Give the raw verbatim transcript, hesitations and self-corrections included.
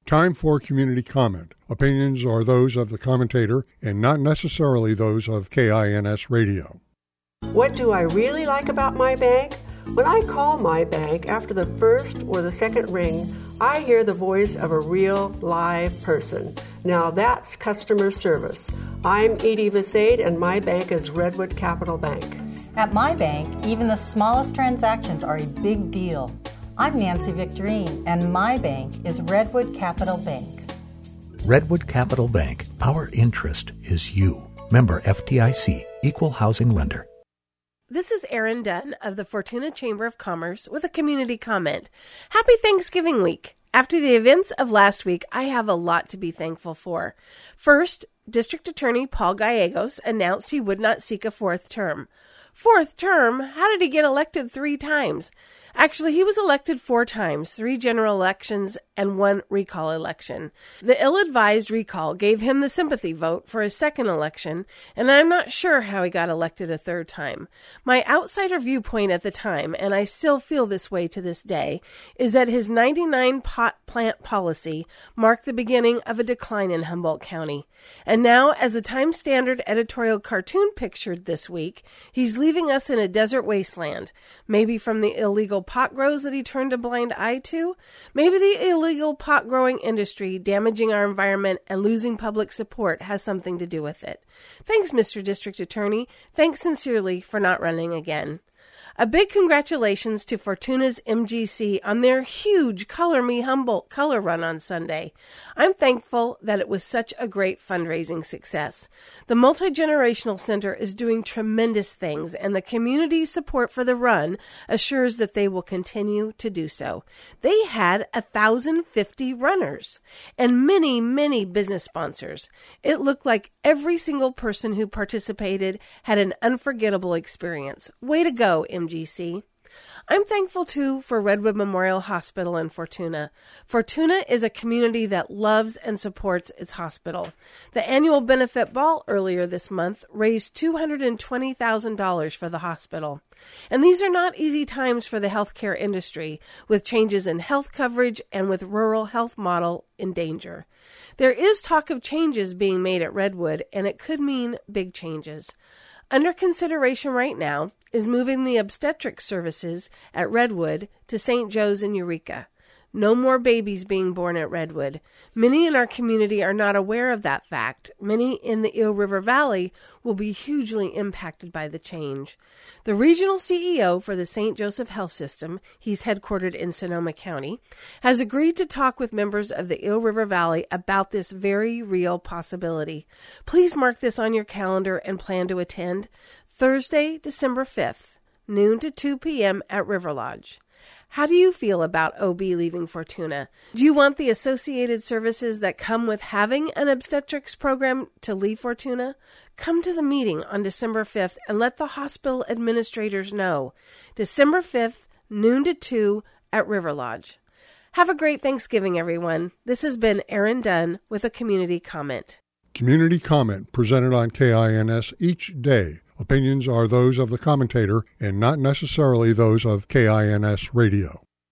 Time for community comment. Opinions are those of the commentator and not necessarily those of K I N S Radio. What do I really like about my bank? When I call my bank after the first or the second ring, I hear the voice of a real live person. Now that's customer service. I'm Edie Visade and my bank is Redwood Capital Bank. At my bank, even the smallest transactions are a big deal. I'm Nancy Victorine, and my bank is Redwood Capital Bank. Redwood Capital Bank. Our interest is you. Member F D I C, Equal Housing Lender. This is Erin Dunn of the Fortuna Chamber of Commerce with a community comment. Happy Thanksgiving week. After the events of last week, I have a lot to be thankful for. First, District Attorney Paul Gallegos announced he would not seek a fourth term. Fourth term? How did he get elected three times? Actually, he was elected four times, three general elections and one recall election. The ill-advised recall gave him the sympathy vote for his second election, and I'm not sure how he got elected a third time. My outsider viewpoint at the time, and I still feel this way to this day, is that his ninety-nine pot plant policy marked the beginning of a decline in Humboldt County. And now, as a Time Standard editorial cartoon pictured this week, he's leaving us in a desert wasteland, maybe from the illegal pot grows that he turned a blind eye to, maybe the illegal pot growing industry damaging our environment and losing public support has something to do with it. Thanks, Mister District Attorney. Thanks sincerely for not running again. A big congratulations to Fortuna's M G C on their huge Color Me Humboldt color run on Sunday. I'm thankful that it was such a great fundraising success. The Multi-Generational Center is doing tremendous things, and the community's support for the run assures that they will continue to do so. They had one thousand fifty runners and many, many business sponsors. It looked like every single person who participated had an unforgettable experience. Way to go, M G C. I'm thankful, too, for Redwood Memorial Hospital in Fortuna. Fortuna is a community that loves and supports its hospital. The annual benefit ball earlier this month raised two hundred twenty thousand dollars for the hospital. And these are not easy times for the healthcare industry, with changes in health coverage and with rural health model in danger. There is talk of changes being made at Redwood, and it could mean big changes. Under consideration right now is moving the obstetric services at Redwood to Saint Joe's in Eureka. No more babies being born at Redwood. Many in our community are not aware of that fact. Many in the Eel River Valley will be hugely impacted by the change. The regional C E O for the Saint Joseph Health System, he's headquartered in Sonoma County, has agreed to talk with members of the Eel River Valley about this very real possibility. Please mark this on your calendar and plan to attend Thursday, December fifth, noon to two p.m. at River Lodge. How do you feel about O B leaving Fortuna? Do you want the associated services that come with having an obstetrics program to leave Fortuna? Come to the meeting on December fifth and let the hospital administrators know. December fifth, noon to two at River Lodge. Have a great Thanksgiving, everyone. This has been Erin Dunn with a community comment. Community comment presented on K I N S each day. Opinions are those of the commentator and not necessarily those of K I N S Radio.